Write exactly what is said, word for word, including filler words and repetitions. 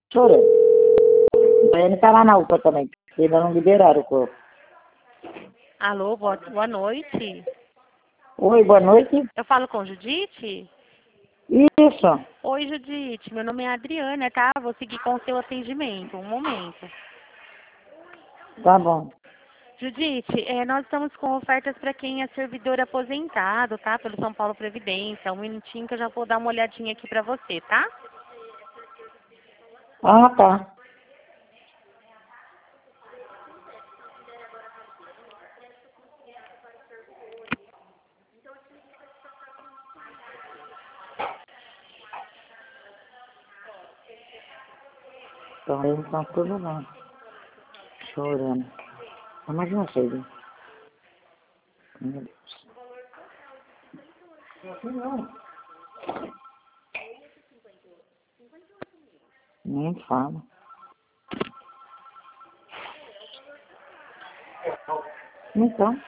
chorando. Ele tá lá na U P A também, porque ainda não liberaram o corpo. Alô, boa, boa noite. Oi, boa noite. Eu falo com Judite? Isso, Oi, Judite. Meu nome é Adriana, tá? Vou seguir com o seu atendimento. Um momento. tá bom. Judite, é, nós estamos com ofertas para quem é servidor aposentado, tá? Pelo São Paulo Previdência. Um minutinho que eu já vou dar uma olhadinha aqui para você, tá? Ah, tá. Então, eles estão tudo lá, chorando. Ah, mas não sei, viu? Meu Deus. Nem fala. Então,